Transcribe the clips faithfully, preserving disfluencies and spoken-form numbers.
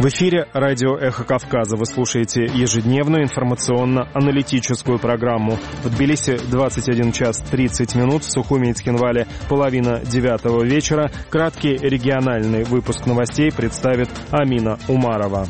В эфире радио «Эхо Кавказа». Вы слушаете ежедневную информационно-аналитическую программу. В Тбилиси двадцать один час тридцать минут, в Сухуми и Цхинвале половина девятого вечера. Краткий региональный выпуск новостей представит Амина Умарова.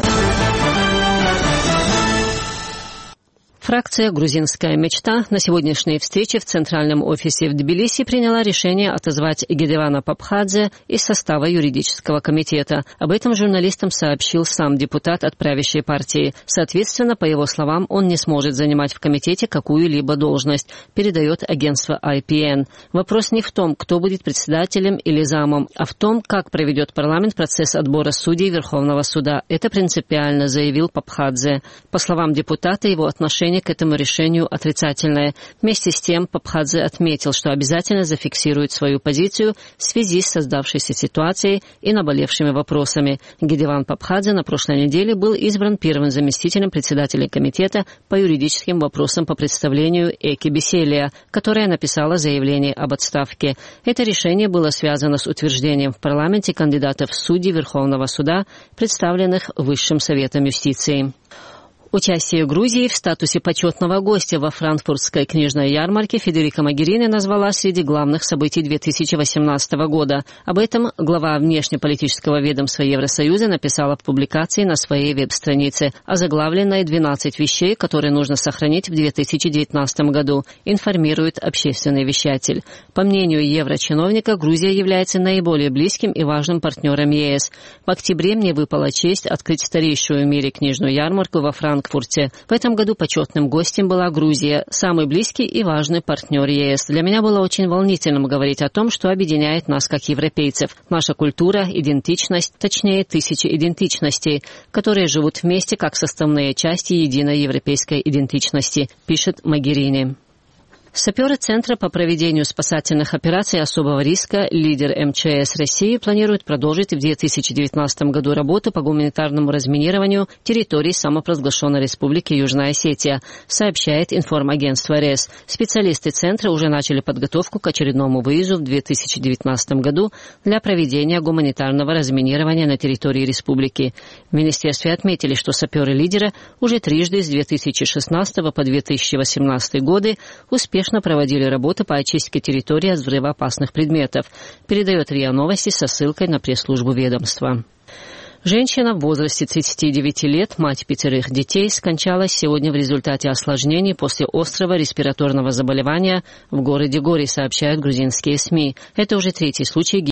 Фракция «Грузинская мечта» на сегодняшней встрече в Центральном офисе в Тбилиси приняла решение отозвать Гедевана Папхадзе из состава юридического комитета. Об этом журналистам сообщил сам депутат от правящей партии. Соответственно, по его словам, он не сможет занимать в комитете какую-либо должность, передает агентство ай пи эн. Вопрос не в том, кто будет председателем или замом, а в том, как проведет парламент процесс отбора судей Верховного суда. Это принципиально, заявил Папхадзе. По словам депутата, его отношение к этому решению отрицательное. Вместе с тем Папхадзе отметил, что обязательно зафиксирует свою позицию в связи с создавшейся ситуацией и наболевшими вопросами. Гедеван Папхадзе на прошлой неделе был избран первым заместителем председателя комитета по юридическим вопросам по представлению Эки Беселия, которая написала заявление об отставке. Это решение было связано с утверждением в парламенте кандидатов в судьи Верховного суда, представленных Высшим Советом юстиции. Участие Грузии в статусе почетного гостя во франкфуртской книжной ярмарке Федерико Могерини назвала среди главных событий две тысячи восемнадцатого года. Об этом глава внешнеполитического ведомства Евросоюза написала в публикации на своей веб-странице, озаглавленной «двенадцать вещей, которые нужно сохранить в две тысячи девятнадцатом году», информирует общественный вещатель. По мнению еврочиновника, Грузия является наиболее близким и важным партнером е эс. В октябре мне выпала честь открыть старейшую в мире книжную ярмарку во Франкфурте. В этом году почетным гостем была Грузия, самый близкий и важный партнер е эс. Для меня было очень волнительным говорить о том, что объединяет нас как европейцев. Наша культура, идентичность, точнее тысячи идентичностей, которые живут вместе как составные части единой европейской идентичности, пишет Могерини. Саперы Центра по проведению спасательных операций особого риска, лидер эм че эс России, планирует продолжить в две тысячи девятнадцатом году работу по гуманитарному разминированию территорий самопровозглашенной Республики Южная Осетия, сообщает информагентство РЕС. Специалисты Центра уже начали подготовку к очередному выезду в две тысячи девятнадцатом году для проведения гуманитарного разминирования на территории республики. В министерстве отметили, что саперы лидера уже трижды с две тысячи шестнадцатого по две тысячи восемнадцатый годы успешно проводили работы по очистке территории от взрывоопасных предметов, передает РИА Новости со ссылкой на пресс-службу ведомства. Женщина в возрасте тридцати девяти лет, мать пятерых детей, скончалась сегодня в результате осложнений после острого респираторного заболевания в городе Гори, сообщают грузинские СМИ. Это уже третий случай